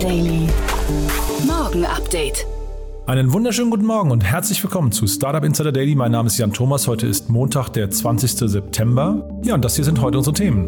Daily. Morgen Update. Einen wunderschönen guten Morgen und herzlich willkommen zu Startup Insider Daily. Mein Name ist Jan Thomas. Heute ist Montag, der 20. September. Ja, und das hier sind heute unsere Themen.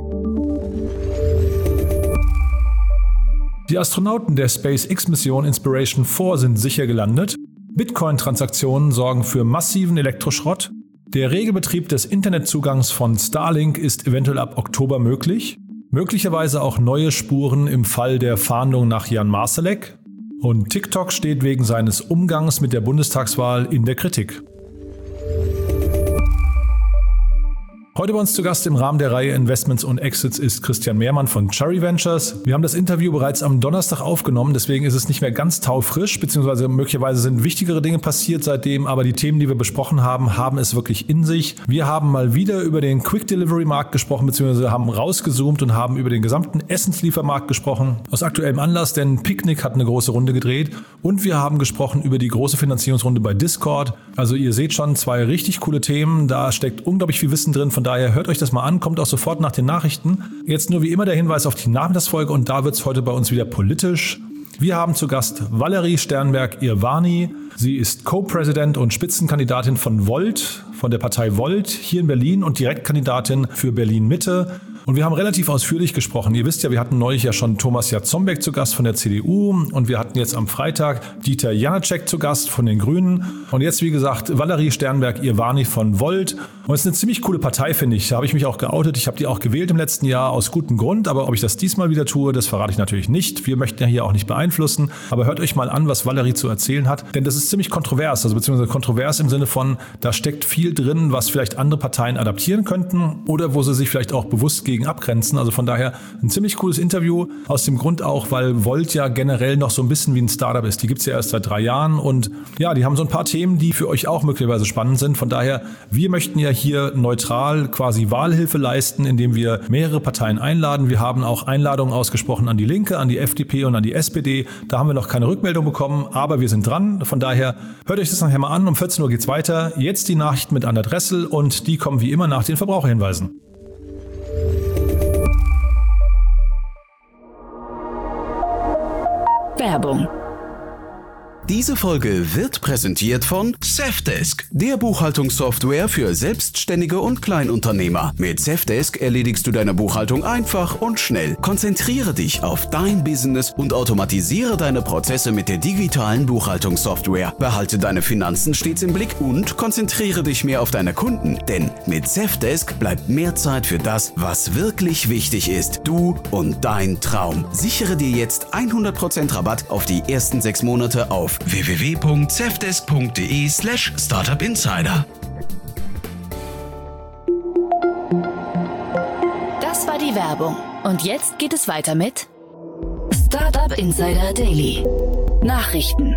Die Astronauten der SpaceX-Mission Inspiration 4 sind sicher gelandet. Bitcoin-Transaktionen sorgen für massiven Elektroschrott. Der Regelbetrieb des Internetzugangs von Starlink ist eventuell ab Oktober möglich. Möglicherweise auch neue Spuren im Fall der Fahndung nach Jan Marsalek. Und TikTok steht wegen seines Umgangs mit der Bundestagswahl in der Kritik. Heute bei uns zu Gast im Rahmen der Reihe Investments und Exits ist Christian Mehrmann von Cherry Ventures. Wir haben das Interview bereits am Donnerstag aufgenommen, deswegen ist es nicht mehr ganz taufrisch, beziehungsweise möglicherweise sind wichtigere Dinge passiert seitdem, aber die Themen, die wir besprochen haben, haben es wirklich in sich. Wir haben mal wieder über den Quick Delivery Markt gesprochen, beziehungsweise haben rausgezoomt und haben über den gesamten Essensliefermarkt gesprochen. Aus aktuellem Anlass, denn Picnic hat eine große Runde gedreht und wir haben gesprochen über die große Finanzierungsrunde bei Discord. Also ihr seht schon, zwei richtig coole Themen, da steckt unglaublich viel Wissen drin, von daher hört euch das mal an, kommt auch sofort nach den Nachrichten. Jetzt nur wie immer der Hinweis auf die Nachmittagsfolge und da wird es heute bei uns wieder politisch. Wir haben zu Gast Valerie Sternberg-Irvani. Sie ist Co-President und Spitzenkandidatin von Volt, von der Partei Volt hier in Berlin und Direktkandidatin für Berlin-Mitte. Und wir haben relativ ausführlich gesprochen. Ihr wisst ja, wir hatten neulich ja schon Thomas Jarzombeck zu Gast von der CDU und wir hatten jetzt am Freitag Dieter Janáček zu Gast von den Grünen. Und jetzt, wie gesagt, Valerie Sternberg-Irvani von Volt. Und es ist eine ziemlich coole Partei, finde ich. Da habe ich mich auch geoutet. Ich habe die auch gewählt im letzten Jahr aus gutem Grund. Aber ob ich das diesmal wieder tue, das verrate ich natürlich nicht. Wir möchten ja hier auch nicht beeinflussen. Aber hört euch mal an, was Valerie zu erzählen hat. Denn das ist ziemlich kontrovers. Also beziehungsweise kontrovers im Sinne von, da steckt viel drin, was vielleicht andere Parteien adaptieren könnten oder wo sie sich vielleicht auch bewusst gegen abgrenzen. Also von daher ein ziemlich cooles Interview. Aus dem Grund auch, weil Volt ja generell noch so ein bisschen wie ein Startup ist. Die gibt es ja erst seit 3 Jahren und ja, die haben so ein paar Themen, die für euch auch möglicherweise spannend sind. Von daher, wir möchten ja hier neutral quasi Wahlhilfe leisten, indem wir mehrere Parteien einladen. Wir haben auch Einladungen ausgesprochen an die Linke, an die FDP und an die SPD. Da haben wir noch keine Rückmeldung bekommen, aber wir sind dran. Von daher, hört euch das nachher mal an. Um 14 Uhr geht's weiter. Jetzt die Nachrichten mit Anna Dressel und die kommen wie immer nach den Verbraucherhinweisen. Werbung. Diese Folge wird präsentiert von Safdesk, der Buchhaltungssoftware für Selbstständige und Kleinunternehmer. Mit Safdesk erledigst du deine Buchhaltung einfach und schnell. Konzentriere dich auf dein Business und automatisiere deine Prozesse mit der digitalen Buchhaltungssoftware. Behalte deine Finanzen stets im Blick und konzentriere dich mehr auf deine Kunden. Denn mit Safdesk bleibt mehr Zeit für das, was wirklich wichtig ist. Du und dein Traum. Sichere dir jetzt 100% Rabatt auf die ersten 6 Monate auf www.safdesk.de/startupinsider. Das war die Werbung. Und jetzt geht es weiter mit Startup Insider Daily. Nachrichten.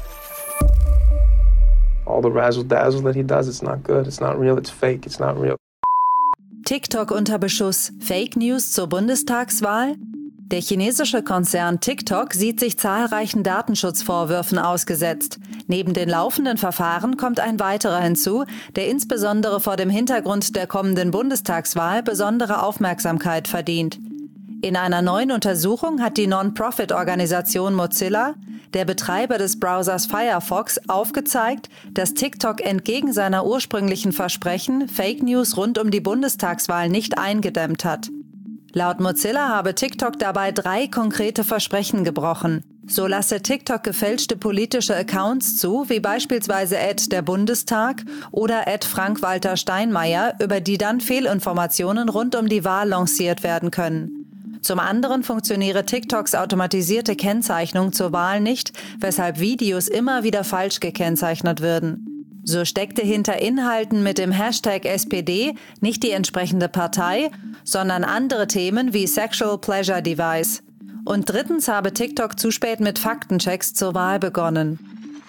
All the razzle-dazzle that he does, it's not good, it's not real, it's fake, it's not real. TikTok unter Beschuss. Fake News zur Bundestagswahl? Der chinesische Konzern TikTok sieht sich zahlreichen Datenschutzvorwürfen ausgesetzt. Neben den laufenden Verfahren kommt ein weiterer hinzu, der insbesondere vor dem Hintergrund der kommenden Bundestagswahl besondere Aufmerksamkeit verdient. In einer neuen Untersuchung hat die Non-Profit-Organisation Mozilla, der Betreiber des Browsers Firefox, aufgezeigt, dass TikTok entgegen seiner ursprünglichen Versprechen Fake News rund um die Bundestagswahl nicht eingedämmt hat. Laut Mozilla habe TikTok dabei 3 konkrete Versprechen gebrochen. So lasse TikTok gefälschte politische Accounts zu, wie beispielsweise @der Bundestag oder @Frank-Walter Steinmeier, über die dann Fehlinformationen rund um die Wahl lanciert werden können. Zum anderen funktioniere TikToks automatisierte Kennzeichnung zur Wahl nicht, weshalb Videos immer wieder falsch gekennzeichnet würden. So steckte hinter Inhalten mit dem Hashtag SPD nicht die entsprechende Partei, sondern andere Themen wie Sexual Pleasure Device. Und drittens habe TikTok zu spät mit Faktenchecks zur Wahl begonnen.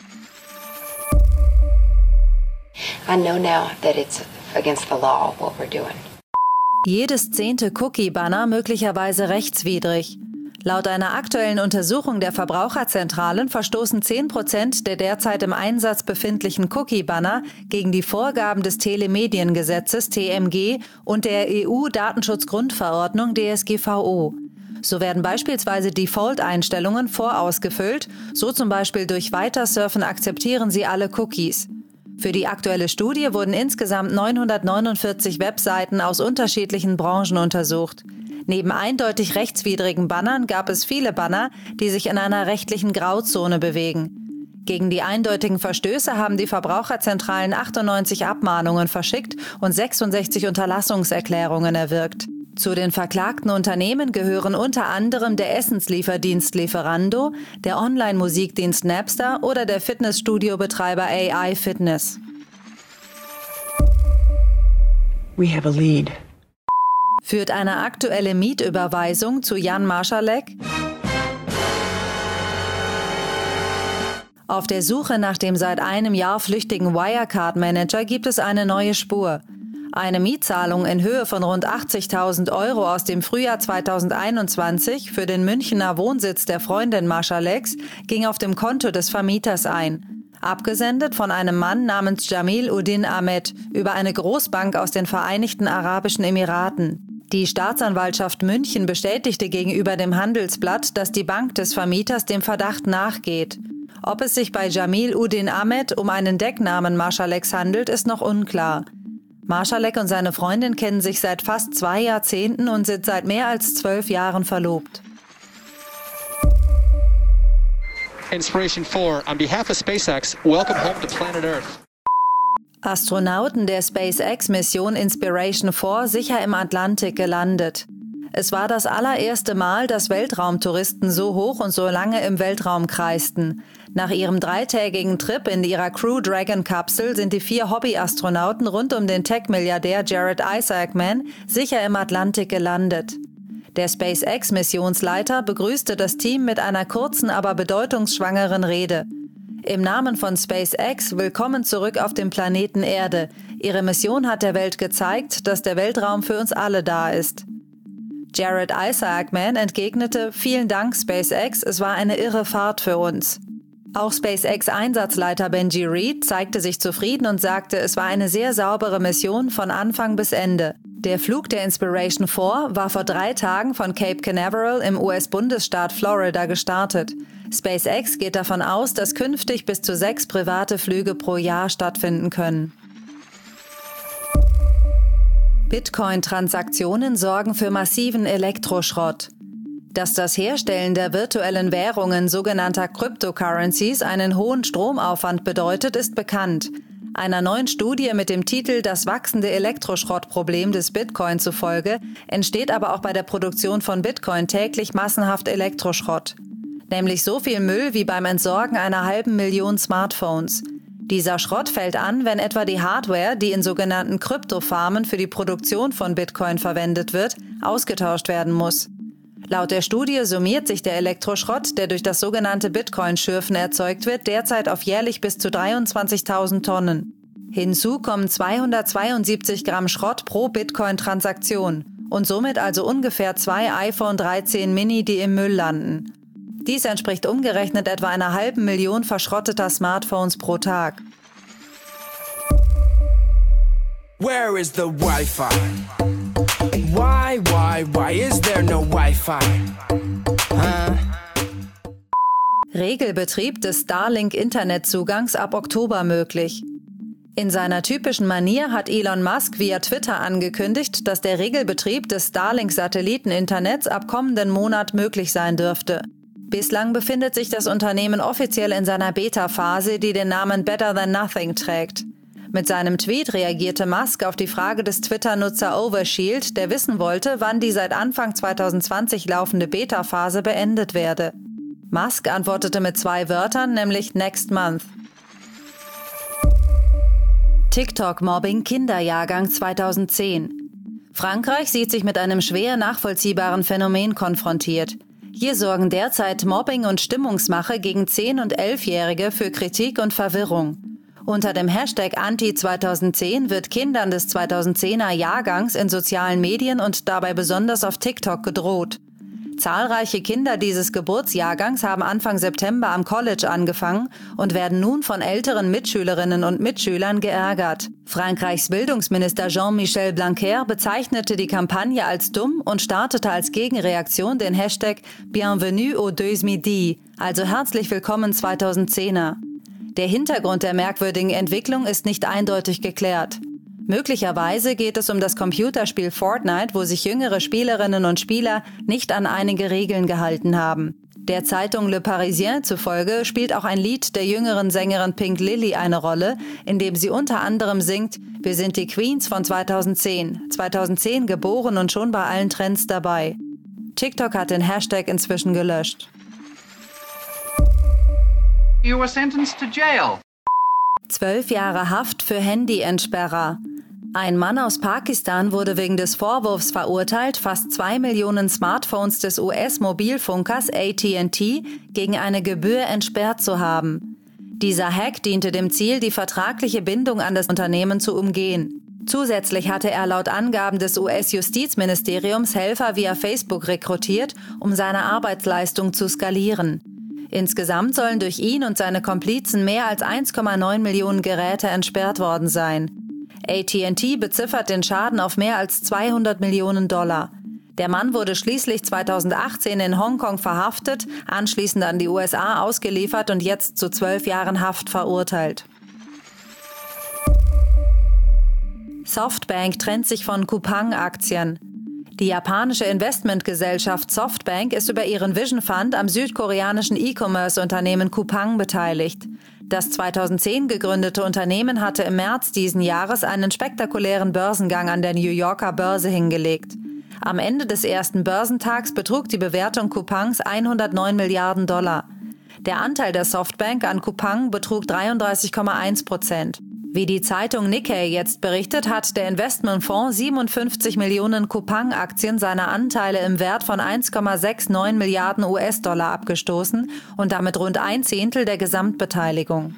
I know now that it's against the law what we're doing. Jedes 10. Cookie-Banner möglicherweise rechtswidrig. Laut einer aktuellen Untersuchung der Verbraucherzentralen verstoßen 10% der derzeit im Einsatz befindlichen Cookie-Banner gegen die Vorgaben des Telemediengesetzes TMG und der EU-Datenschutzgrundverordnung DSGVO. So werden beispielsweise Default-Einstellungen vorausgefüllt, so zum Beispiel durch Weitersurfen akzeptieren sie alle Cookies. Für die aktuelle Studie wurden insgesamt 949 Webseiten aus unterschiedlichen Branchen untersucht. Neben eindeutig rechtswidrigen Bannern gab es viele Banner, die sich in einer rechtlichen Grauzone bewegen. Gegen die eindeutigen Verstöße haben die Verbraucherzentralen 98 Abmahnungen verschickt und 66 Unterlassungserklärungen erwirkt. Zu den verklagten Unternehmen gehören unter anderem der Essenslieferdienst Lieferando, der Online-Musikdienst Napster oder der Fitnessstudio-Betreiber AI Fitness. We have a lead. Führt eine aktuelle Mietüberweisung zu Jan Marschalek? Auf der Suche nach dem seit einem Jahr flüchtigen Wirecard-Manager gibt es eine neue Spur. Eine Mietzahlung in Höhe von rund 80.000 € aus dem Frühjahr 2021 für den Münchner Wohnsitz der Freundin Marschaleks ging auf dem Konto des Vermieters ein. Abgesendet von einem Mann namens Jamil Uddin Ahmed über eine Großbank aus den Vereinigten Arabischen Emiraten. Die Staatsanwaltschaft München bestätigte gegenüber dem Handelsblatt, dass die Bank des Vermieters dem Verdacht nachgeht. Ob es sich bei Jamil Uddin Ahmed um einen Decknamen Marschaleks handelt, ist noch unklar. Marschalek und seine Freundin kennen sich seit fast 2 Jahrzehnten und sind seit mehr als 12 Jahren verlobt. Inspiration 4, on behalf of SpaceX, welcome home to planet Earth. Astronauten der SpaceX-Mission Inspiration 4 sicher im Atlantik gelandet. Es war das allererste Mal, dass Weltraumtouristen so hoch und so lange im Weltraum kreisten. Nach ihrem 3-tägigen Trip in ihrer Crew Dragon-Kapsel sind die 4 Hobbyastronauten rund um den Tech-Milliardär Jared Isaacman sicher im Atlantik gelandet. Der SpaceX-Missionsleiter begrüßte das Team mit einer kurzen, aber bedeutungsschwangeren Rede. Im Namen von SpaceX willkommen zurück auf dem Planeten Erde. Ihre Mission hat der Welt gezeigt, dass der Weltraum für uns alle da ist. Jared Isaacman entgegnete: Vielen Dank, SpaceX, es war eine irre Fahrt für uns. Auch SpaceX-Einsatzleiter Benji Reed zeigte sich zufrieden und sagte, es war eine sehr saubere Mission von Anfang bis Ende. Der Flug der Inspiration 4 war vor 3 Tagen von Cape Canaveral im US-Bundesstaat Florida gestartet. SpaceX geht davon aus, dass künftig bis zu 6 private Flüge pro Jahr stattfinden können. Bitcoin-Transaktionen sorgen für massiven Elektroschrott. Dass das Herstellen der virtuellen Währungen sogenannter Cryptocurrencies einen hohen Stromaufwand bedeutet, ist bekannt. Einer neuen Studie mit dem Titel »Das wachsende Elektroschrottproblem des Bitcoin« zufolge entsteht aber auch bei der Produktion von Bitcoin täglich massenhaft Elektroschrott. Nämlich so viel Müll wie beim Entsorgen einer 500.000 Smartphones. Dieser Schrott fällt an, wenn etwa die Hardware, die in sogenannten Kryptofarmen für die Produktion von Bitcoin verwendet wird, ausgetauscht werden muss. Laut der Studie summiert sich der Elektroschrott, der durch das sogenannte Bitcoin-Schürfen erzeugt wird, derzeit auf jährlich bis zu 23.000 Tonnen. Hinzu kommen 272 Gramm Schrott pro Bitcoin-Transaktion und somit also ungefähr 2 iPhone 13 Mini, die im Müll landen. Dies entspricht umgerechnet etwa einer 500.000 verschrotteter Smartphones pro Tag. Where is the Wi-Fi? Why is there no Wi-Fi? Regelbetrieb des Starlink-Internetzugangs ab Oktober möglich. In seiner typischen Manier hat Elon Musk via Twitter angekündigt, dass der Regelbetrieb des Starlink-Satelliteninternets ab kommenden Monat möglich sein dürfte. Bislang befindet sich das Unternehmen offiziell in seiner Beta-Phase, die den Namen Better Than Nothing trägt. Mit seinem Tweet reagierte Musk auf die Frage des Twitter-Nutzer Overshield, der wissen wollte, wann die seit Anfang 2020 laufende Beta-Phase beendet werde. Musk antwortete mit 2 Wörtern, nämlich Next Month. TikTok-Mobbing Kinderjahrgang 2010. Frankreich sieht sich mit einem schwer nachvollziehbaren Phänomen konfrontiert. Hier sorgen derzeit Mobbing und Stimmungsmache gegen 10- und 11-Jährige für Kritik und Verwirrung. Unter dem Hashtag Anti-2010 wird Kindern des 2010er Jahrgangs in sozialen Medien und dabei besonders auf TikTok gedroht. Zahlreiche Kinder dieses Geburtsjahrgangs haben Anfang September am College angefangen und werden nun von älteren Mitschülerinnen und Mitschülern geärgert. Frankreichs Bildungsminister Jean-Michel Blanquer bezeichnete die Kampagne als dumm und startete als Gegenreaktion den Hashtag Bienvenue aux 2010, also herzlich willkommen 2010er. Der Hintergrund der merkwürdigen Entwicklung ist nicht eindeutig geklärt. Möglicherweise geht es um das Computerspiel Fortnite, wo sich jüngere Spielerinnen und Spieler nicht an einige Regeln gehalten haben. Der Zeitung Le Parisien zufolge spielt auch ein Lied der jüngeren Sängerin Pink Lily eine Rolle, in dem sie unter anderem singt: Wir sind die Queens von 2010. 2010 geboren und schon bei allen Trends dabei. TikTok hat den Hashtag inzwischen gelöscht. You were sentenced to jail. 12 Jahre Haft für Handy-Entsperrer. Ein Mann aus Pakistan wurde wegen des Vorwurfs verurteilt, fast 2 Millionen Smartphones des US-Mobilfunkers AT&T gegen eine Gebühr entsperrt zu haben. Dieser Hack diente dem Ziel, die vertragliche Bindung an das Unternehmen zu umgehen. Zusätzlich hatte er laut Angaben des US-Justizministeriums Helfer via Facebook rekrutiert, um seine Arbeitsleistung zu skalieren. Insgesamt sollen durch ihn und seine Komplizen mehr als 1,9 Millionen Geräte entsperrt worden sein. AT&T beziffert den Schaden auf mehr als 200 Millionen $. Der Mann wurde schließlich 2018 in Hongkong verhaftet, anschließend an die USA ausgeliefert und jetzt zu 12 Jahren Haft verurteilt. Softbank trennt sich von Coupang-Aktien. Die japanische Investmentgesellschaft Softbank ist über ihren Vision Fund am südkoreanischen E-Commerce-Unternehmen Coupang beteiligt. Das 2010 gegründete Unternehmen hatte im März diesen Jahres einen spektakulären Börsengang an der New Yorker Börse hingelegt. Am Ende des ersten Börsentags betrug die Bewertung Coupangs 109 Milliarden $. Der Anteil der Softbank an Coupang betrug 33,1%. Wie die Zeitung Nikkei jetzt berichtet, hat der Investmentfonds 57 Millionen Coupang-Aktien seiner Anteile im Wert von 1,69 Milliarden US$ abgestoßen und damit rund 1/10 der Gesamtbeteiligung.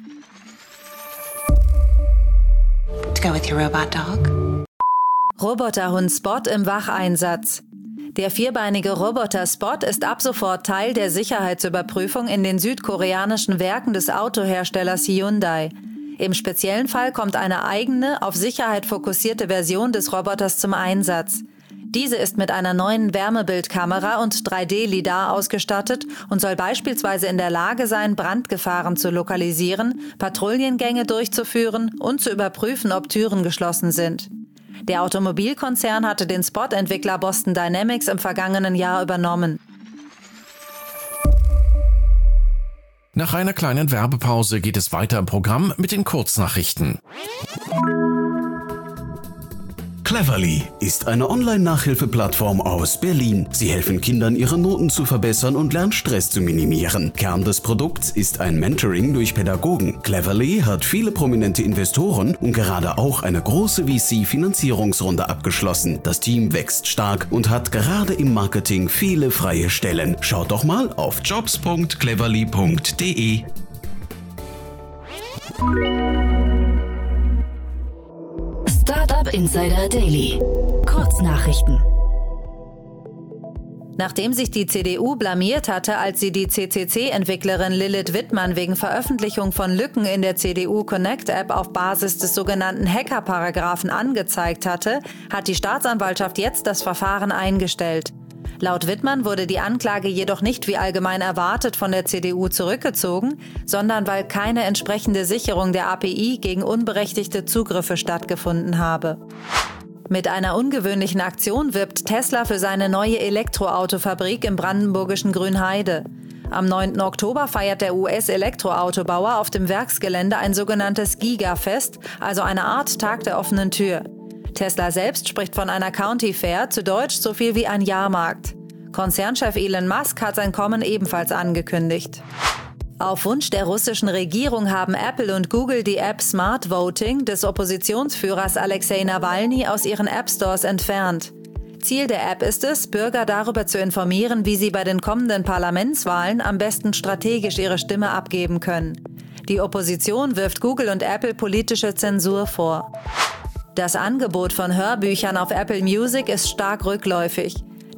To go with your robot dog. Roboterhund Spot im Wacheinsatz. Der vierbeinige Roboter Spot ist ab sofort Teil der Sicherheitsüberprüfung in den südkoreanischen Werken des Autoherstellers Hyundai. Im speziellen Fall kommt eine eigene, auf Sicherheit fokussierte Version des Roboters zum Einsatz. Diese ist mit einer neuen Wärmebildkamera und 3D-Lidar ausgestattet und soll beispielsweise in der Lage sein, Brandgefahren zu lokalisieren, Patrouillengänge durchzuführen und zu überprüfen, ob Türen geschlossen sind. Der Automobilkonzern hatte den Spot-Entwickler Boston Dynamics im vergangenen Jahr übernommen. Nach einer kleinen Werbepause geht es weiter im Programm mit den Kurznachrichten. Cleverly ist eine Online-Nachhilfeplattform aus Berlin. Sie helfen Kindern, ihre Noten zu verbessern und Lernstress zu minimieren. Kern des Produkts ist ein Mentoring durch Pädagogen. Cleverly hat viele prominente Investoren und gerade auch eine große VC-Finanzierungsrunde abgeschlossen. Das Team wächst stark und hat gerade im Marketing viele freie Stellen. Schaut doch mal auf jobs.cleverly.de. Startup Insider Daily. Kurznachrichten. Nachdem sich die CDU blamiert hatte, als sie die CCC-Entwicklerin Lilith Wittmann wegen Veröffentlichung von Lücken in der CDU Connect-App auf Basis des sogenannten Hacker-Paragraphen angezeigt hatte, hat die Staatsanwaltschaft jetzt das Verfahren eingestellt. Laut Wittmann wurde die Anklage jedoch nicht wie allgemein erwartet von der CDU zurückgezogen, sondern weil keine entsprechende Sicherung der API gegen unberechtigte Zugriffe stattgefunden habe. Mit einer ungewöhnlichen Aktion wirbt Tesla für seine neue Elektroautofabrik im brandenburgischen Grünheide. Am 9. Oktober feiert der US-Elektroautobauer auf dem Werksgelände ein sogenanntes Giga-Fest, also eine Art Tag der offenen Tür. Tesla selbst spricht von einer County Fair, zu Deutsch so viel wie ein Jahrmarkt. Konzernchef Elon Musk hat sein Kommen ebenfalls angekündigt. Auf Wunsch der russischen Regierung haben Apple und Google die App Smart Voting des Oppositionsführers Alexei Nawalny aus ihren App-Stores entfernt. Ziel der App ist es, Bürger darüber zu informieren, wie sie bei den kommenden Parlamentswahlen am besten strategisch ihre Stimme abgeben können. Die Opposition wirft Google und Apple politische Zensur vor. Das Angebot von Hörbüchern auf Apple Music ist stark rückläufig.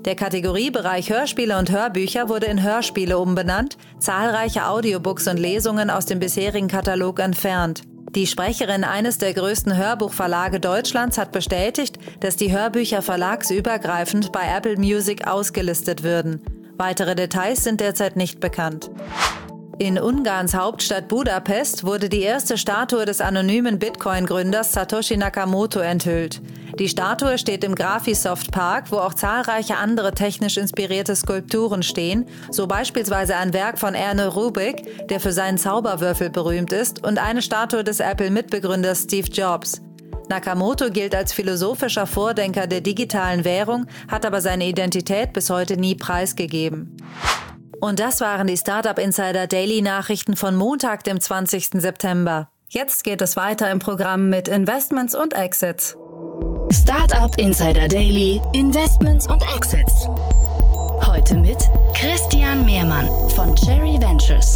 Der Kategoriebereich Hörspiele und Hörbücher wurde in Hörspiele umbenannt, zahlreiche Audiobooks und Lesungen aus dem bisherigen Katalog entfernt. Die Sprecherin eines der größten Hörbuchverlage Deutschlands hat bestätigt, dass die Hörbücher verlagsübergreifend bei Apple Music ausgelistet würden. Weitere Details sind derzeit nicht bekannt. In Ungarns Hauptstadt Budapest wurde die erste Statue des anonymen Bitcoin-Gründers Satoshi Nakamoto enthüllt. Die Statue steht im Graphisoft Park, wo auch zahlreiche andere technisch inspirierte Skulpturen stehen, so beispielsweise ein Werk von Erne Rubik, der für seinen Zauberwürfel berühmt ist, und eine Statue des Apple-Mitbegründers Steve Jobs. Nakamoto gilt als philosophischer Vordenker der digitalen Währung, hat aber seine Identität bis heute nie preisgegeben. Und das waren die Startup Insider Daily Nachrichten von Montag, dem 20. September. Jetzt geht es weiter im Programm mit Investments und Exits. Startup Insider Daily, Investments und Exits. Heute mit Christian Mehrmann von Cherry Ventures.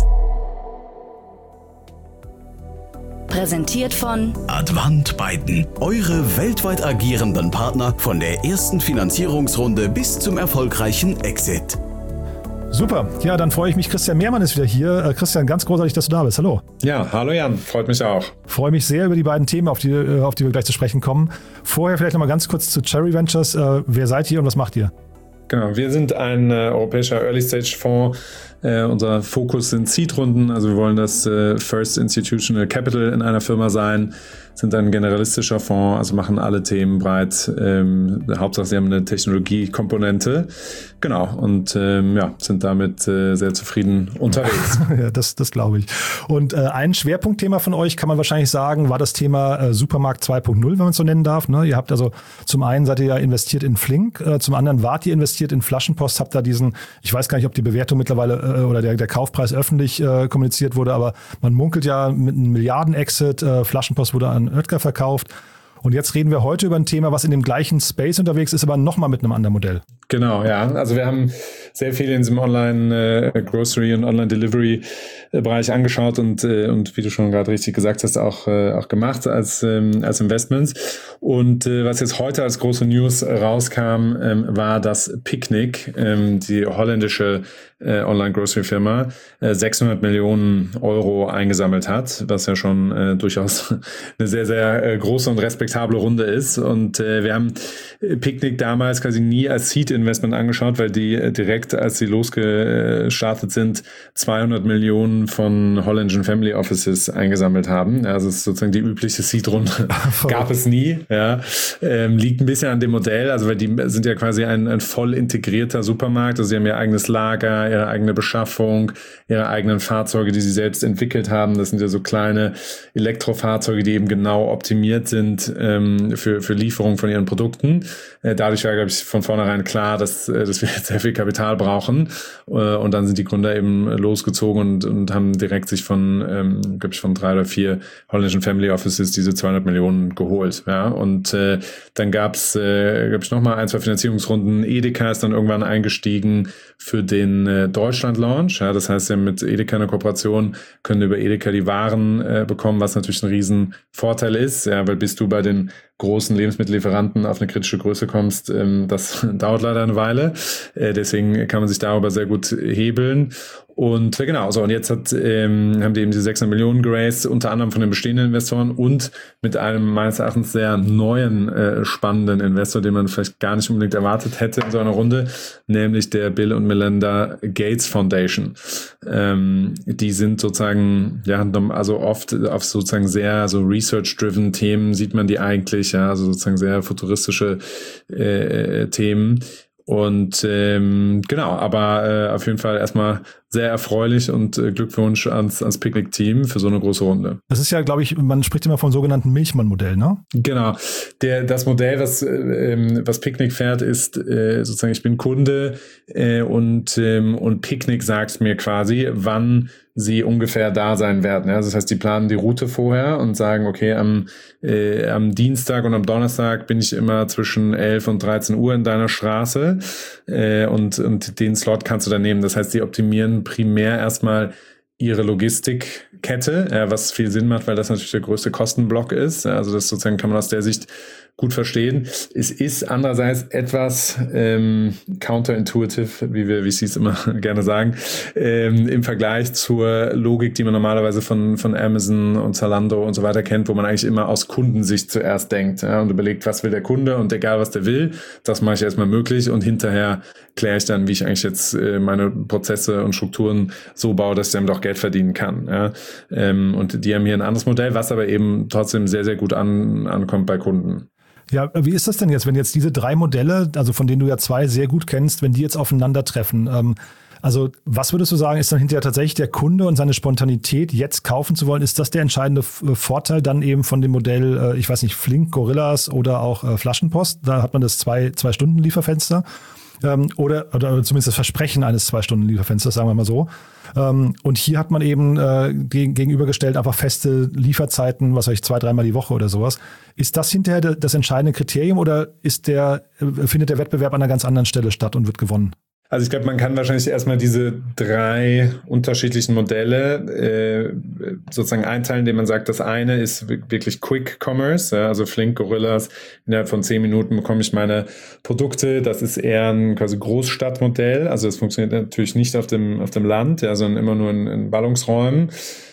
Präsentiert von Advant Biden, eure weltweit agierenden Partner von der ersten Finanzierungsrunde bis zum erfolgreichen Exit. Super, ja, dann freue ich mich. Christian Mehrmann ist wieder hier. Christian, ganz großartig, dass du da bist. Hallo. Ja, hallo Jan, freut mich auch. Freue mich sehr über die beiden Themen, auf die wir gleich zu sprechen kommen. Vorher vielleicht nochmal ganz kurz zu Cherry Ventures. Wer seid ihr und was macht ihr? Genau, wir sind ein europäischer Early-Stage-Fonds. Unser Fokus sind Seed-Runden, also wir wollen das First Institutional Capital in einer Firma sein, sind ein generalistischer Fonds, also machen alle Themen breit. Hauptsache, sie haben eine Technologiekomponente. Genau, und sind damit sehr zufrieden unterwegs. Ja, das glaube ich. Und ein Schwerpunktthema von euch, kann man wahrscheinlich sagen, war das Thema Supermarkt 2.0, wenn man es so nennen darf. Ne? Ihr habt also zum einen seid ihr ja investiert in Flink, zum anderen wart ihr investiert in Flaschenpost, habt da diesen, ich weiß gar nicht, ob die Bewertung mittlerweile oder der Kaufpreis öffentlich kommuniziert wurde, aber man munkelt ja mit einem Milliarden-Exit, Flaschenpost wurde an Oetker verkauft. Und jetzt reden wir heute über ein Thema, was in dem gleichen Space unterwegs ist, aber nochmal mit einem anderen Modell. Genau, ja. Also wir haben sehr viel in diesem Online-Grocery- und Online-Delivery-Bereich angeschaut und wie du schon gerade richtig gesagt hast, auch gemacht als Investments. Und was jetzt heute als große News rauskam, war, dass Picnic, die holländische Online-Grocery-Firma, 600 Millionen Euro eingesammelt hat, was ja schon durchaus eine sehr, sehr große und respektable Runde ist. Und wir haben Picnic damals quasi nie als Seed-Investment angeschaut, weil die direkt, als sie losgestartet sind, 200 Millionen von holländischen Family Offices eingesammelt haben. Also es ist sozusagen die übliche Seed-Runde. Gab es nie. Ja. Liegt ein bisschen an dem Modell, also weil die sind ja quasi ein voll integrierter Supermarkt. Also sie haben ihr eigenes Lager, ihre eigene Beschaffung, ihre eigenen Fahrzeuge, die sie selbst entwickelt haben. Das sind ja so kleine Elektrofahrzeuge, die eben genau optimiert sind für Lieferung von ihren Produkten. Dadurch war, glaube ich, von vornherein klar, dass wir jetzt sehr viel Kapital brauchen. Und dann sind die Gründer eben losgezogen und haben direkt sich von 3 oder 4 holländischen Family Offices diese 200 Millionen geholt. Ja. Und dann gab's glaube ich, nochmal 1, 2 Finanzierungsrunden. Edeka ist dann irgendwann eingestiegen für den Deutschland-Launch. Ja. Das heißt, ja, mit Edeka eine Kooperation, können über Edeka die Waren bekommen, was natürlich ein Riesenvorteil ist. Ja, weil bis du bei den großen Lebensmittellieferanten auf eine kritische Größe kommst, das dauert leider eine Weile. Deswegen kann man sich darüber sehr gut hebeln. Und genau, so, und jetzt haben die eben diese 600 Millionen geraced, unter anderem von den bestehenden Investoren und mit einem meines Erachtens sehr neuen, spannenden Investor, den man vielleicht gar nicht unbedingt erwartet hätte in so einer Runde, nämlich der Bill und Melinda Gates Foundation. Die sind sozusagen, ja, also oft auf sozusagen sehr so research-driven Themen sieht man die eigentlich, ja, also sozusagen sehr futuristische Themen. Und genau, aber auf jeden Fall erstmal sehr erfreulich und Glückwunsch ans Picnic-Team für so eine große Runde. Das ist ja, glaube ich, man spricht immer vom sogenannten Milchmann-Modell, ne? Genau. Das Modell, was Picnic fährt, ist sozusagen, ich bin Kunde und Picnic sagt mir quasi, wann sie ungefähr da sein werden. Ja, das heißt, die planen die Route vorher und sagen, okay, am Dienstag und am Donnerstag bin ich immer zwischen 11 und 13 Uhr in deiner Straße und den Slot kannst du dann nehmen. Das heißt, die optimieren primär erstmal ihre Logistikkette, was viel Sinn macht, weil das natürlich der größte Kostenblock ist. Also das sozusagen kann man aus der Sicht gut verstehen. Es ist andererseits etwas counterintuitive, wie wir VCs immer gerne sagen, im Vergleich zur Logik, die man normalerweise von Amazon und Zalando und so weiter kennt, wo man eigentlich immer aus Kundensicht zuerst denkt, ja, und überlegt, was will der Kunde, und egal was der will, das mache ich erstmal möglich, und hinterher kläre ich dann, wie ich eigentlich jetzt meine Prozesse und Strukturen so baue, dass ich damit auch Geld verdienen kann. Ja. Und die haben hier ein anderes Modell, was aber eben trotzdem sehr, sehr gut ankommt bei Kunden. Ja, wie ist das denn jetzt, wenn jetzt diese 3 Modelle, also von denen du ja 2 sehr gut kennst, wenn die jetzt aufeinandertreffen? Also was würdest du sagen, ist dann hinterher tatsächlich der Kunde und seine Spontanität, jetzt kaufen zu wollen? Ist das der entscheidende Vorteil dann eben von dem Modell, ich weiß nicht, Flink, Gorillas oder auch Flaschenpost? Da hat man das 2-Stunden-Lieferfenster. Oder zumindest das Versprechen eines 2-Stunden-Lieferfensters, sagen wir mal so. Und hier hat man eben gegenübergestellt einfach feste Lieferzeiten, 2-3 Mal die Woche oder sowas. Ist das hinterher das entscheidende Kriterium, oder findet der Wettbewerb an einer ganz anderen Stelle statt und wird gewonnen? Also ich glaube, man kann wahrscheinlich erstmal diese 3 unterschiedlichen Modelle sozusagen einteilen, indem man sagt, das eine ist wirklich Quick Commerce, ja, also Flink, Gorillas, innerhalb von 10 Minuten bekomme ich meine Produkte. Das ist eher ein quasi Großstadtmodell, also es funktioniert natürlich nicht auf dem Land, ja, sondern immer nur in Ballungsräumen.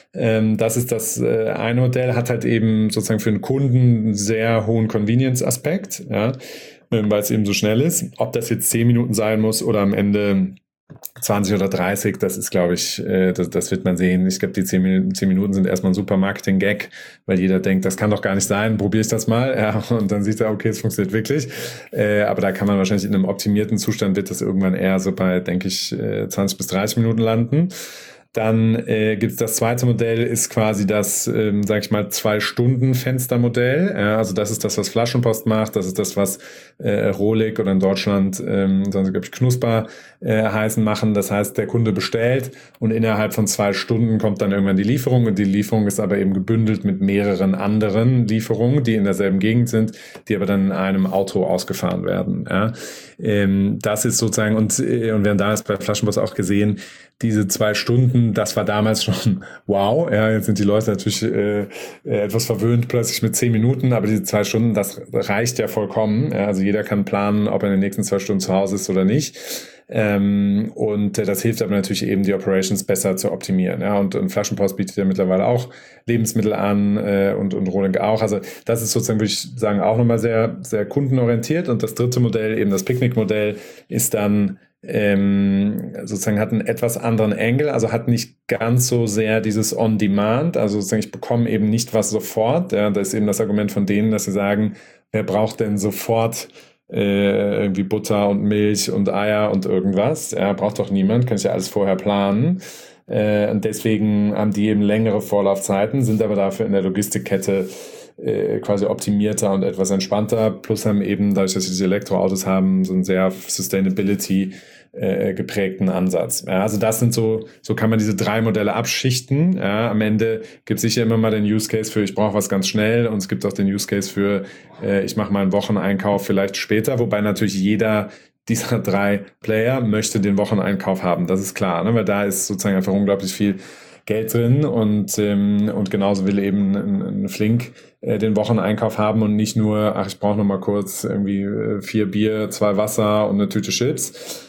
Das ist das eine Modell, hat halt eben sozusagen für den Kunden einen sehr hohen Convenience-Aspekt, ja, weil es eben so schnell ist. Ob das jetzt 10 Minuten sein muss oder am Ende 20 oder 30, das ist, glaube ich, das wird man sehen. Ich glaube, die 10 Minuten sind erstmal ein super Marketing-Gag, weil jeder denkt, das kann doch gar nicht sein, probiere ich das mal. Ja, und dann sieht er, okay, es funktioniert wirklich. Aber da kann man wahrscheinlich in einem optimierten Zustand, wird das irgendwann eher so bei, denke ich, 20 bis 30 Minuten landen. Dann gibt's das zweite Modell, ist quasi das, sag ich mal, 2-Stunden-Fenster-Modell. Also das ist das, was Flaschenpost macht. Das ist das, was Rohlig oder in Deutschland, glaube ich, Knusper machen. Das heißt, der Kunde bestellt und innerhalb von 2 Stunden kommt dann irgendwann die Lieferung. Und die Lieferung ist aber eben gebündelt mit mehreren anderen Lieferungen, die in derselben Gegend sind, die aber dann in einem Auto ausgefahren werden. Ja. Das ist sozusagen, und wir haben damals bei Flaschenpost auch gesehen, diese 2 Stunden, das war damals schon wow. Ja, jetzt sind die Leute natürlich etwas verwöhnt plötzlich mit 10 Minuten, aber diese 2 Stunden, das reicht ja vollkommen. Ja, also jeder kann planen, ob er in den nächsten 2 Stunden zu Hause ist oder nicht. Und das hilft aber natürlich eben, die Operations besser zu optimieren. Ja, und Flaschenpost bietet ja mittlerweile auch Lebensmittel an und Rohling auch. Also das ist sozusagen, würde ich sagen, auch nochmal sehr, sehr kundenorientiert. Und das dritte Modell, eben das Picknick-Modell, ist dann sozusagen hat einen etwas anderen Angle, also hat nicht ganz so sehr dieses On-Demand, also sozusagen ich bekomme eben nicht was sofort. Ja, das ist eben das Argument von denen, dass sie sagen, wer braucht denn sofort irgendwie Butter und Milch und Eier und irgendwas? Ja, braucht doch niemand, kann ich ja alles vorher planen. Und deswegen haben die eben längere Vorlaufzeiten, sind aber dafür in der Logistikkette quasi optimierter und etwas entspannter, plus haben eben, dadurch, dass sie diese Elektroautos haben, so einen sehr Sustainability geprägten Ansatz. Ja, also das sind so kann man diese 3 Modelle abschichten. Ja, am Ende gibt es sicher immer mal den Use Case für, ich brauche was ganz schnell, und es gibt auch den Use Case für, ich mache mal einen Wocheneinkauf vielleicht später, wobei natürlich jeder dieser 3 Player möchte den Wocheneinkauf haben. Das ist klar, ne? Weil da ist sozusagen einfach unglaublich viel Geld drin, und genauso will eben ein Flink den Wocheneinkauf haben und nicht nur, ich brauche noch mal kurz irgendwie 4 Bier, 2 Wasser und eine Tüte Chips.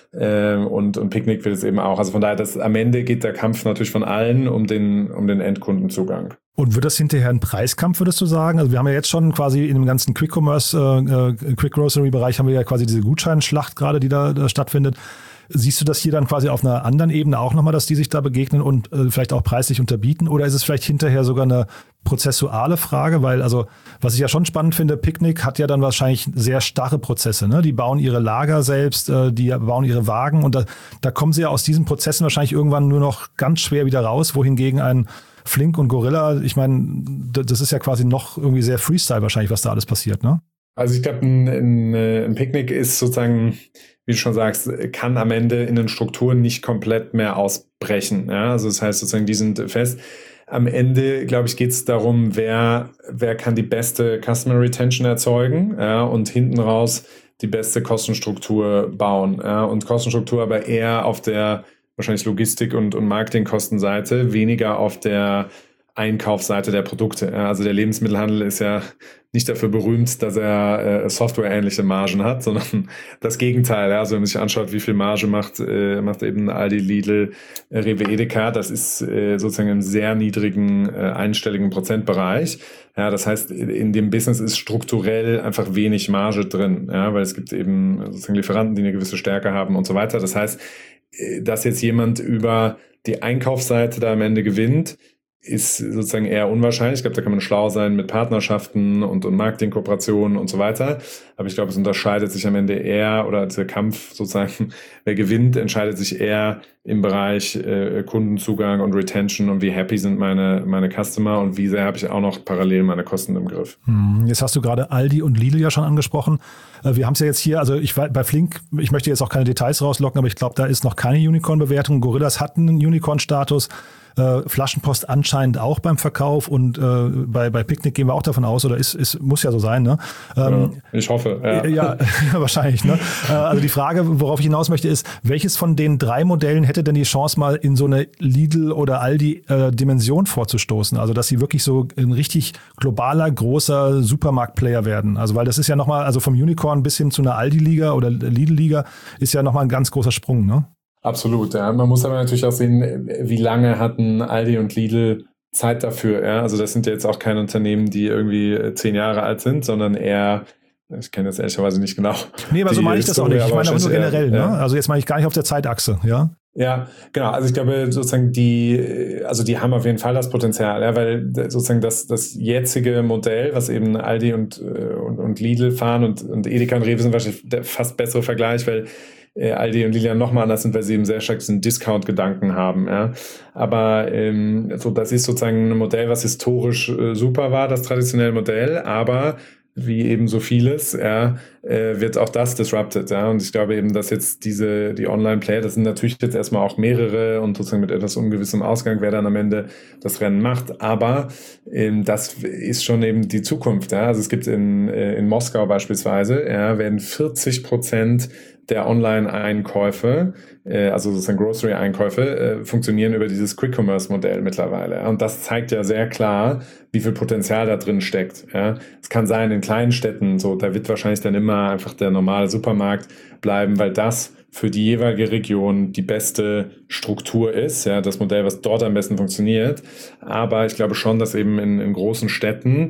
Und Picknick will es eben auch. Also von daher, am Ende geht der Kampf natürlich von allen um den Endkundenzugang. Und wird das hinterher ein Preiskampf, würdest du sagen? Also wir haben ja jetzt schon quasi in dem ganzen Quick-Commerce, Quick-Grocery-Bereich haben wir ja quasi diese Gutscheinschlacht gerade, die da stattfindet. Siehst du das hier dann quasi auf einer anderen Ebene auch nochmal, dass die sich da begegnen und vielleicht auch preislich unterbieten? Oder ist es vielleicht hinterher sogar eine prozessuale Frage? Weil, also, was ich ja schon spannend finde, Picknick hat ja dann wahrscheinlich sehr starre Prozesse, ne? Die bauen ihre Lager selbst, die bauen ihre Wagen, und da kommen sie ja aus diesen Prozessen wahrscheinlich irgendwann nur noch ganz schwer wieder raus, wohingegen ein Flink und Gorilla, ich meine, das ist ja quasi noch irgendwie sehr Freestyle wahrscheinlich, was da alles passiert, ne? Also ich glaube, ein Picknick ist sozusagen, wie du schon sagst, kann am Ende in den Strukturen nicht komplett mehr ausbrechen. Ja? Also das heißt sozusagen, die sind fest. Am Ende, glaube ich, geht es darum, wer kann die beste Customer Retention erzeugen, ja? Und hinten raus die beste Kostenstruktur bauen. Ja? Und Kostenstruktur aber eher auf der wahrscheinlich Logistik- und Marketingkostenseite, weniger auf der Einkaufsseite der Produkte. Also der Lebensmittelhandel ist ja nicht dafür berühmt, dass er softwareähnliche Margen hat, sondern das Gegenteil. Also wenn man sich anschaut, wie viel Marge macht eben Aldi, Lidl, Rewe, Edeka, das ist sozusagen im sehr niedrigen einstelligen Prozentbereich. Ja, das heißt, in dem Business ist strukturell einfach wenig Marge drin, ja, weil es gibt eben sozusagen Lieferanten, die eine gewisse Stärke haben und so weiter. Das heißt, dass jetzt jemand über die Einkaufsseite da am Ende gewinnt, ist sozusagen eher unwahrscheinlich. Ich glaube, da kann man schlau sein mit Partnerschaften und Marketingkooperationen und so weiter. Aber ich glaube, es unterscheidet sich am Ende eher, oder der Kampf sozusagen, wer gewinnt, entscheidet sich eher im Bereich Kundenzugang und Retention und wie happy sind meine Customer und wie sehr habe ich auch noch parallel meine Kosten im Griff. Jetzt hast du gerade Aldi und Lidl ja schon angesprochen. Wir haben es ja jetzt hier, also bei Flink, ich möchte jetzt auch keine Details rauslocken, aber ich glaube, da ist noch keine Unicorn-Bewertung. Gorillas hat einen Unicorn-Status. Flaschenpost anscheinend auch beim Verkauf und bei Picnic gehen wir auch davon aus, oder muss ja so sein, ne? Ich hoffe, ja. Ja, wahrscheinlich, ne? Also die Frage, worauf ich hinaus möchte, ist, welches von den 3 Modellen hätte denn die Chance, mal in so eine Lidl oder Aldi Dimension vorzustoßen? Also dass sie wirklich so ein richtig globaler, großer Supermarktplayer werden. Also weil das ist ja nochmal, also vom Unicorn bis hin zu einer Aldi-Liga oder Lidl-Liga ist ja nochmal ein ganz großer Sprung, ne? Absolut, ja. Man muss aber natürlich auch sehen, wie lange hatten Aldi und Lidl Zeit dafür, ja. Also das sind ja jetzt auch keine Unternehmen, die irgendwie 10 Jahre alt sind, sondern eher, ich kenne das ehrlicherweise nicht genau. Nee, aber so meine ich das auch nicht. Ich meine aber nur generell, ne? Ja. Also jetzt meine ich gar nicht auf der Zeitachse, ja. Ja, genau. Also ich glaube sozusagen die haben auf jeden Fall das Potenzial, ja, weil sozusagen das jetzige Modell, was eben Aldi und Lidl fahren und Edeka und Rewe sind wahrscheinlich der fast bessere Vergleich, weil Aldi und Lidl nochmal anders sind, weil sie eben sehr stark diesen Discount-Gedanken haben. Ja. Aber das ist sozusagen ein Modell, was historisch super war, das traditionelle Modell, aber wie eben so vieles, ja, wird auch das disrupted, ja. Und ich glaube eben, dass jetzt die Online-Player, das sind natürlich jetzt erstmal auch mehrere und sozusagen mit etwas ungewissem Ausgang, wer dann am Ende das Rennen macht. Aber das ist schon eben die Zukunft, ja. Also es gibt in Moskau beispielsweise, ja, werden 40% der Online-Einkäufe, also sozusagen Grocery-Einkäufe, funktionieren über dieses Quick-Commerce-Modell mittlerweile. Und das zeigt ja sehr klar, wie viel Potenzial da drin steckt. Ja. Es kann sein, in kleinen Städten, so, da wird wahrscheinlich dann immer einfach der normale Supermarkt bleiben, weil das für die jeweilige Region die beste Struktur ist, ja, das Modell, was dort am besten funktioniert. Aber ich glaube schon, dass eben in großen Städten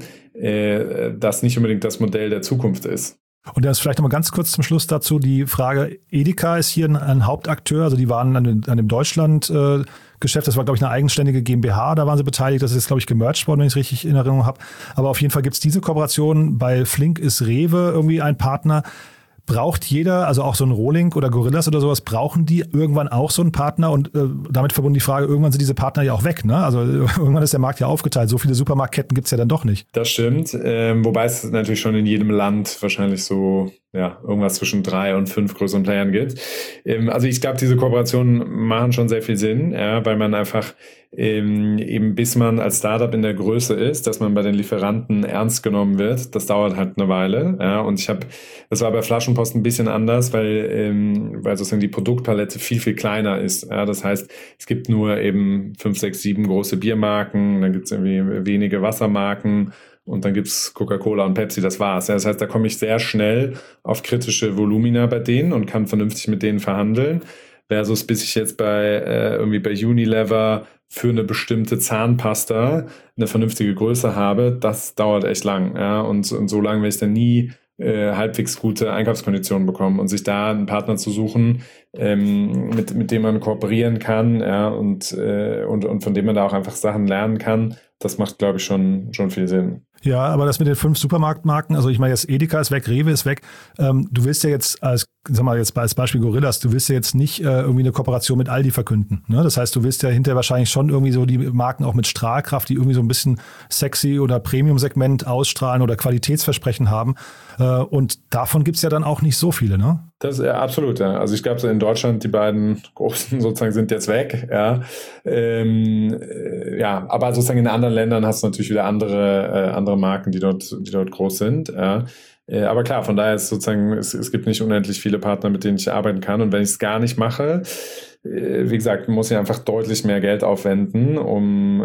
das nicht unbedingt das Modell der Zukunft ist. Und dann ist vielleicht nochmal ganz kurz zum Schluss dazu die Frage, Edeka ist hier ein Hauptakteur, also die waren an dem Deutschland-Geschäft, das war, glaube ich, eine eigenständige GmbH, da waren sie beteiligt, das ist jetzt, glaube ich, gemerged worden, wenn ich es richtig in Erinnerung habe. Aber auf jeden Fall gibt es diese Kooperation, bei Flink ist Rewe irgendwie ein Partner. Braucht jeder, also auch so ein Rohlink oder Gorillas oder sowas, brauchen die irgendwann auch so einen Partner? Und damit verbunden die Frage, irgendwann sind diese Partner ja auch weg, ne? Also irgendwann ist der Markt ja aufgeteilt. So viele Supermarktketten gibt es ja dann doch nicht. Das stimmt. Wobei es natürlich schon in jedem Land wahrscheinlich so irgendwas zwischen 3 und 5 größeren Playern gibt. Also ich glaube, diese Kooperationen machen schon sehr viel Sinn, ja, weil man einfach eben bis man als Startup in der Größe ist, dass man bei den Lieferanten ernst genommen wird, das dauert halt eine Weile. Ja, und das war bei Flaschenpost ein bisschen anders, weil sozusagen die Produktpalette viel, viel kleiner ist. Ja, das heißt, es gibt nur eben 5, 6, 7 große Biermarken, dann gibt es irgendwie wenige Wassermarken, und dann gibt's Coca-Cola und Pepsi, das war's. Ja, das heißt, da komme ich sehr schnell auf kritische Volumina bei denen und kann vernünftig mit denen verhandeln. Versus bis ich jetzt bei Unilever für eine bestimmte Zahnpasta eine vernünftige Größe habe, das dauert echt lang. Ja? Und so lange werde ich dann nie halbwegs gute Einkaufskonditionen bekommen. Und sich da einen Partner zu suchen, mit dem man kooperieren kann, ja, und von dem man da auch einfach Sachen lernen kann, das macht, glaube ich, schon viel Sinn. Ja, aber das mit den 5 Supermarktmarken, also ich meine jetzt Edeka ist weg, Rewe ist weg. Du willst ja jetzt als Beispiel Gorillas, du willst ja jetzt nicht irgendwie eine Kooperation mit Aldi verkünden. Ne? Das heißt, du willst ja hinterher wahrscheinlich schon irgendwie so die Marken auch mit Strahlkraft, die irgendwie so ein bisschen sexy oder Premium-Segment ausstrahlen oder Qualitätsversprechen haben. Und davon gibt's ja dann auch nicht so viele, ne? Das ist absolut, ja. Also ich glaube, so in Deutschland, die beiden großen sozusagen sind jetzt weg, ja. Aber sozusagen in anderen Ländern hast du natürlich wieder andere Marken, die dort groß sind, ja. Aber klar, von daher ist sozusagen, es gibt nicht unendlich viele Partner, mit denen ich arbeiten kann. Und wenn ich es gar nicht mache, wie gesagt, muss ich einfach deutlich mehr Geld aufwenden, um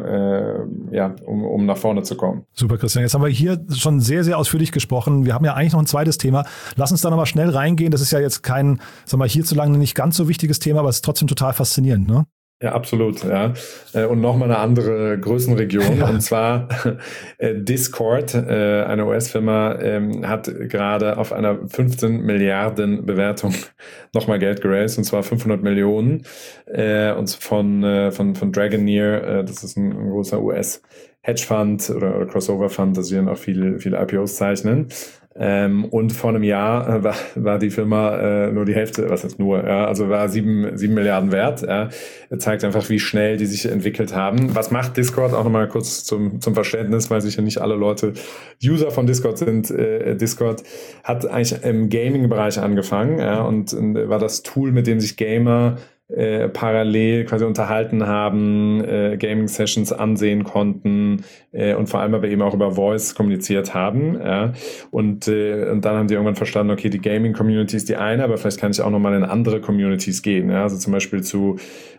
nach vorne zu kommen. Super, Christian. Jetzt haben wir hier schon sehr, sehr ausführlich gesprochen. Wir haben ja eigentlich noch ein zweites Thema. Lass uns da nochmal schnell reingehen. Das ist ja jetzt kein, hierzulande nicht ganz so wichtiges Thema, aber es ist trotzdem total faszinierend, ne? Ja, absolut, ja. Und nochmal eine andere Größenregion, ja. Und zwar Discord, eine US-Firma, hat gerade auf einer 15 Milliarden Bewertung nochmal Geld geraced, und zwar 500 Millionen, und von Dragoneer, das ist ein großer US-Hedgefund oder Crossover-Fund, das sie dann auch viele IPOs zeichnen. Und vor einem Jahr war die Firma nur die Hälfte, was heißt nur, ja, also war 7 Milliarden wert. Ja. Zeigt einfach, wie schnell die sich entwickelt haben. Was macht Discord? Auch nochmal kurz zum Verständnis, weil sicher nicht alle Leute User von Discord sind. Discord hat eigentlich im Gaming-Bereich angefangen, ja, und war das Tool, mit dem sich Gamer parallel quasi unterhalten haben, Gaming-Sessions ansehen konnten und vor allem aber eben auch über Voice kommuniziert haben. Ja. Und dann haben die irgendwann verstanden, okay, die Gaming-Community ist die eine, aber vielleicht kann ich auch nochmal in andere Communities gehen. Ja. Also zum Beispiel zu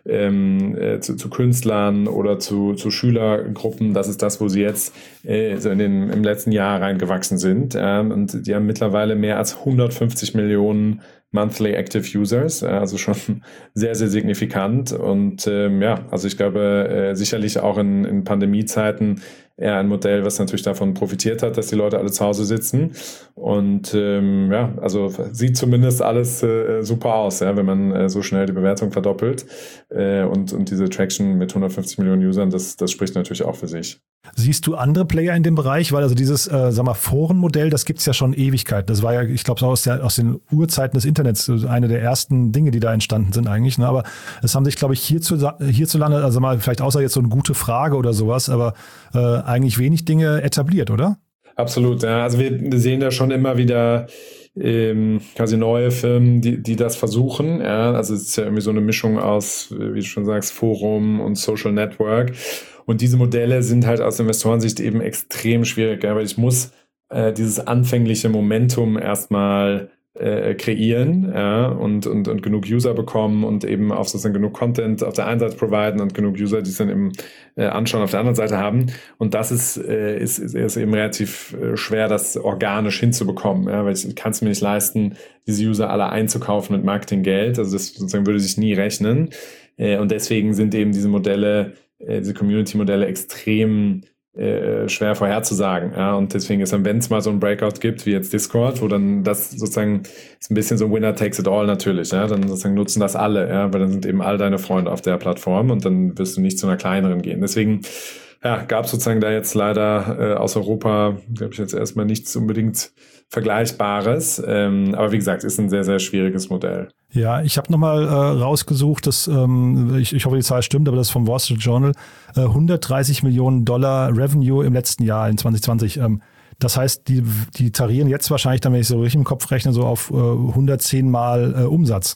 Künstlern oder zu Schülergruppen. Das ist das, wo sie jetzt so im letzten Jahr reingewachsen sind. Und die haben mittlerweile mehr als 150 Millionen Monthly Active Users, also schon sehr, sehr signifikant. Und also ich glaube, sicherlich auch in Pandemiezeiten eher ein Modell, was natürlich davon profitiert hat, dass die Leute alle zu Hause sitzen. Und also sieht zumindest alles super aus, ja, wenn man so schnell die Bewertung verdoppelt. Und diese Traction mit 150 Millionen Usern, das spricht natürlich auch für sich. Siehst du andere Player in dem Bereich? Weil also dieses, Forenmodell, das gibt's ja schon Ewigkeiten. Das war ja, ich glaube, aus den Urzeiten des Internets eine der ersten Dinge, die da entstanden sind eigentlich. Ne? Aber es haben sich, glaube ich, hierzulande, also mal vielleicht außer jetzt so eine gute Frage oder sowas, aber eigentlich wenig Dinge etabliert, oder? Absolut, ja. Also wir sehen da schon immer wieder quasi neue Firmen, die das versuchen. Ja. Also es ist ja irgendwie so eine Mischung aus, wie du schon sagst, Forum und Social Network. Und diese Modelle sind halt aus Investorensicht eben extrem schwierig, ja, weil ich muss dieses anfängliche Momentum erstmal kreieren, ja, und genug User bekommen und eben auch sozusagen genug Content auf der einen Seite providen und genug User, die es dann eben anschauen, auf der anderen Seite haben. Und das ist eben relativ schwer, das organisch hinzubekommen, ja, weil ich kann es mir nicht leisten, diese User alle einzukaufen mit Marketinggeld. Also das sozusagen würde sich nie rechnen. Und deswegen sind eben diese Modelle, diese Community-Modelle extrem schwer vorherzusagen. Ja? Und deswegen ist dann, wenn es mal so ein Breakout gibt, wie jetzt Discord, wo dann das sozusagen ist ein bisschen so Winner takes it all natürlich, ja? Dann sozusagen nutzen das alle, ja? Weil dann sind eben all deine Freunde auf der Plattform und dann wirst du nicht zu einer kleineren gehen. Deswegen gab es sozusagen da jetzt leider aus Europa, glaube ich, jetzt erstmal nichts unbedingt Vergleichbares. Aber wie gesagt, ist ein sehr, sehr schwieriges Modell. Ja, ich habe nochmal rausgesucht, dass, ich hoffe, die Zahl stimmt, aber das ist vom Wall Street Journal, $130 Millionen Revenue im letzten Jahr, in 2020. Das heißt, die tarieren jetzt wahrscheinlich, dann, wenn ich so richtig im Kopf rechne, so auf 110 Mal Umsatz.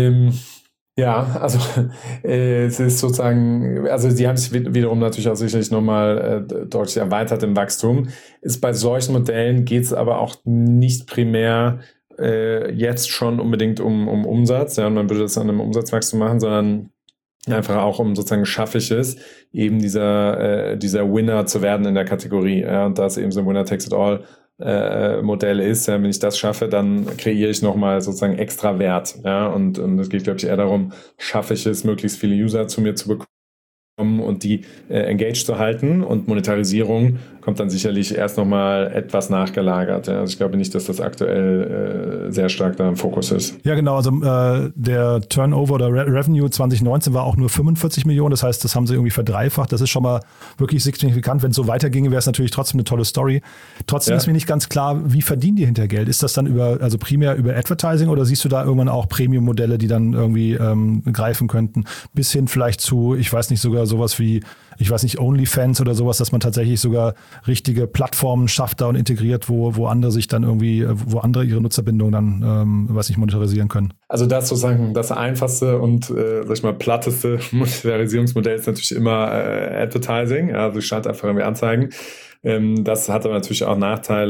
Ja, also es ist sozusagen, also sie haben sich wiederum natürlich auch sicherlich nochmal deutlich erweitert im Wachstum. Ist bei solchen Modellen geht es aber auch nicht primär jetzt schon unbedingt um Umsatz, ja, und man würde das an einem Umsatzwachstum machen, sondern einfach auch um sozusagen schaffe ich es, eben dieser Winner zu werden in der Kategorie, ja, und da es eben so ein Winner takes it all Modell ist, ja, wenn ich das schaffe, dann kreiere ich nochmal sozusagen extra Wert, ja, und es geht, glaube ich, eher darum, schaffe ich es, möglichst viele User zu mir zu bekommen und die engaged zu halten, und Monetarisierung kommt dann sicherlich erst nochmal etwas nachgelagert. Ja. Also ich glaube nicht, dass das aktuell sehr stark da im Fokus ist. Ja, genau. Also der Turnover oder Revenue 2019 war auch nur 45 Millionen. Das heißt, das haben sie irgendwie verdreifacht. Das ist schon mal wirklich signifikant. Wenn es so weiterginge, wäre es natürlich trotzdem eine tolle Story. Trotzdem ist mir nicht ganz klar, wie verdienen die hinter Geld? Ist das dann primär über Advertising, oder siehst du da irgendwann auch Premium-Modelle, die dann irgendwie greifen könnten? Bis hin vielleicht zu, ich weiß nicht, sogar sowas wie, OnlyFans oder sowas, dass man tatsächlich sogar richtige Plattformen schafft da und integriert, wo andere sich dann irgendwie, wo andere ihre Nutzerbindung dann, monetarisieren können. Also das sozusagen das einfachste und, platteste Monetarisierungsmodell ist natürlich immer Advertising. Also ich schalte einfach irgendwie Anzeigen. Das hat aber natürlich auch Nachteile,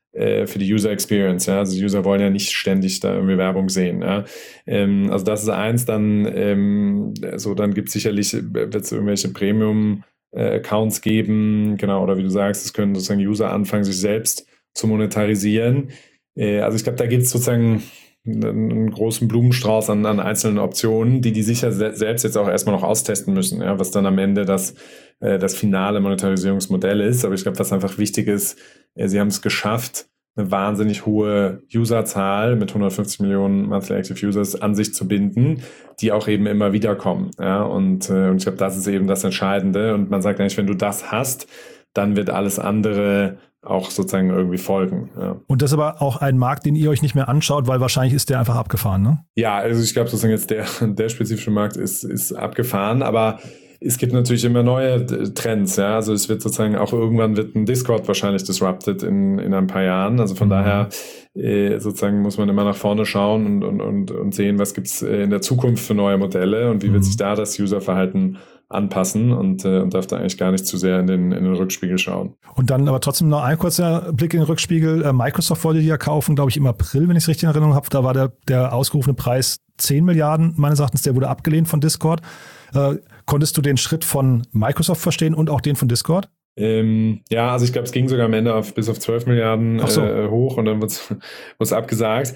für die User Experience. Ja? Also die User wollen ja nicht ständig da irgendwie Werbung sehen. Ja? Also das ist eins. Dann gibt es sicherlich, wird es irgendwelche Premium-Accounts geben, genau, oder wie du sagst, es können sozusagen User anfangen, sich selbst zu monetarisieren. Also ich glaube, da gibt es sozusagen einen großen Blumenstrauß an einzelnen Optionen, die sicher selbst jetzt auch erstmal noch austesten müssen, ja, was dann am Ende das finale Monetarisierungsmodell ist. Aber ich glaube, was einfach wichtig ist, sie haben es geschafft, eine wahnsinnig hohe Userzahl mit 150 Millionen Monthly Active Users an sich zu binden, die auch eben immer wieder kommen. Ja, und ich glaube, das ist eben das Entscheidende. Und man sagt eigentlich, wenn du das hast, dann wird alles andere auch sozusagen irgendwie folgen. Ja. Und das ist aber auch ein Markt, den ihr euch nicht mehr anschaut, weil wahrscheinlich ist der einfach abgefahren, ne? Ja, also ich glaube sozusagen jetzt der spezifische Markt ist abgefahren, aber es gibt natürlich immer neue Trends, ja. Also es wird sozusagen auch irgendwann wird ein Discord wahrscheinlich disrupted in ein paar Jahren. Also von daher sozusagen muss man immer nach vorne schauen und sehen, was gibt's in der Zukunft für neue Modelle und wie wird sich da das Userverhalten anpassen und darf da eigentlich gar nicht zu sehr in den Rückspiegel schauen. Und dann aber trotzdem noch ein kurzer Blick in den Rückspiegel. Microsoft wollte die ja kaufen, glaube ich, im April, wenn ich es richtig in Erinnerung habe. Da war der ausgerufene Preis 10 Milliarden, meines Erachtens. Der wurde abgelehnt von Discord. Konntest du den Schritt von Microsoft verstehen und auch den von Discord? Ja, also ich glaube, es ging sogar am Ende bis auf 12 Milliarden hoch und dann wurde es abgesagt.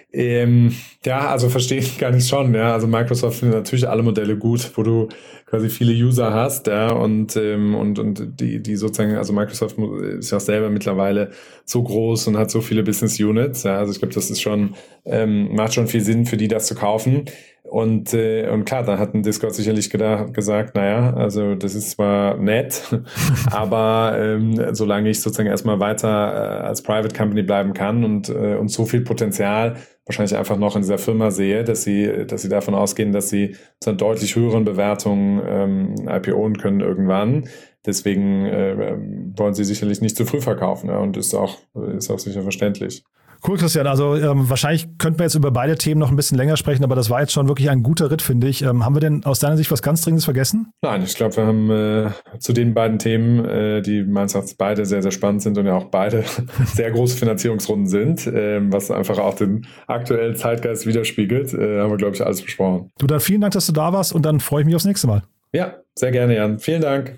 Ja, also verstehe ich gar nicht schon. Ja, also Microsoft findet natürlich alle Modelle gut, wo du quasi viele User hast, ja, und die sozusagen, also Microsoft ist ja auch selber mittlerweile so groß und hat so viele Business Units, ja, also ich glaube, das ist schon, macht schon viel Sinn für die, das zu kaufen. Und klar, da hat ein Discord sicherlich gesagt, naja, also das ist zwar nett, aber solange ich sozusagen erstmal weiter als Private Company bleiben kann und so viel Potenzial wahrscheinlich einfach noch in dieser Firma sehe, dass sie davon ausgehen, dass sie zu einer deutlich höheren Bewertung IPOen können irgendwann. Deswegen wollen sie sicherlich nicht zu früh verkaufen, ja, und ist auch sicher verständlich. Cool, Christian. Also wahrscheinlich könnten wir jetzt über beide Themen noch ein bisschen länger sprechen, aber das war jetzt schon wirklich ein guter Ritt, finde ich. Haben wir denn aus deiner Sicht was ganz Dringendes vergessen? Nein, ich glaube, wir haben zu den beiden Themen, die meines Erachtens beide sehr, sehr spannend sind und ja auch beide sehr große Finanzierungsrunden sind, was einfach auch den aktuellen Zeitgeist widerspiegelt, haben wir, glaube ich, alles besprochen. Du, dann vielen Dank, dass du da warst und dann freue ich mich aufs nächste Mal. Ja, sehr gerne, Jan. Vielen Dank.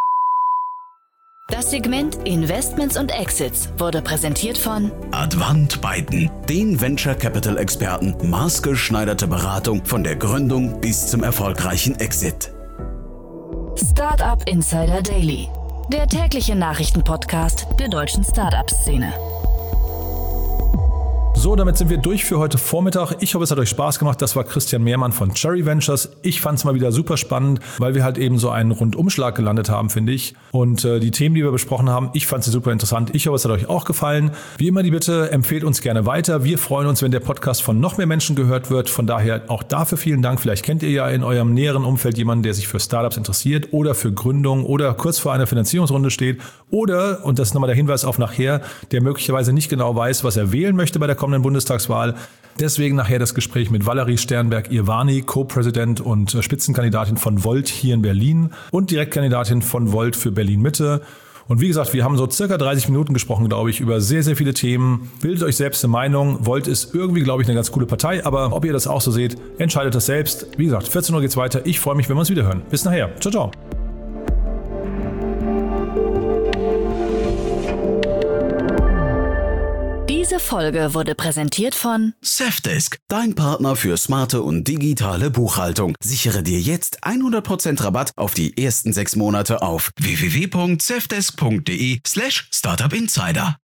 Das Segment Investments und Exits wurde präsentiert von Advant Byten, den Venture Capital Experten, maßgeschneiderte Beratung von der Gründung bis zum erfolgreichen Exit. Startup Insider Daily, der tägliche Nachrichtenpodcast der deutschen Startup-Szene. So, damit sind wir durch für heute Vormittag. Ich hoffe, es hat euch Spaß gemacht. Das war Christian Mehrmann von Cherry Ventures. Ich fand es mal wieder super spannend, weil wir halt eben so einen Rundumschlag gelandet haben, finde ich. Und die Themen, die wir besprochen haben, ich fand sie super interessant. Ich hoffe, es hat euch auch gefallen. Wie immer die Bitte, empfehlt uns gerne weiter. Wir freuen uns, wenn der Podcast von noch mehr Menschen gehört wird. Von daher auch dafür vielen Dank. Vielleicht kennt ihr ja in eurem näheren Umfeld jemanden, der sich für Startups interessiert oder für Gründung oder kurz vor einer Finanzierungsrunde steht. Oder, und das ist nochmal der Hinweis auf nachher, der möglicherweise nicht genau weiß, was er wählen möchte bei der kommenden Bundestagswahl. Deswegen nachher das Gespräch mit Valerie Sternberg-Irvani, Co-Präsident und Spitzenkandidatin von Volt hier in Berlin und Direktkandidatin von Volt für Berlin-Mitte. Und wie gesagt, wir haben so circa 30 Minuten gesprochen, glaube ich, über sehr, sehr viele Themen. Bildet euch selbst eine Meinung. Volt ist irgendwie, glaube ich, eine ganz coole Partei, aber ob ihr das auch so seht, entscheidet das selbst. Wie gesagt, 14 Uhr geht's weiter. Ich freue mich, wenn wir uns wieder hören. Bis nachher. Ciao, ciao. Diese Folge wurde präsentiert von Safdesk, dein Partner für smarte und digitale Buchhaltung. Sichere dir jetzt 100% Rabatt auf die ersten 6 Monate auf www.safdesk.de/startupinsider.